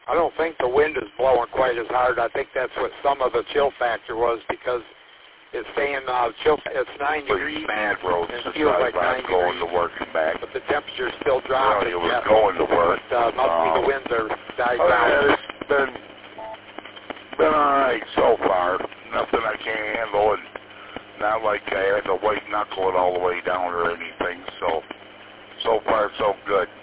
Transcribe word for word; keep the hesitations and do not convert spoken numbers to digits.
I don't think the wind is blowing quite as hard. I think that's what some of the chill factor was because it's saying uh, chill. It's nine But degrees. bad roads and to it feels like drive nine on going degrees. to work and back. But the temperature's still dropping. Well, it was yeah. going to work. But uh, must um, be the winds are dying oh, down. yeah, it's been been all right so far. Nothing I can't handle, and not like I had to white knuckle it all the way down or anything. So so far so good.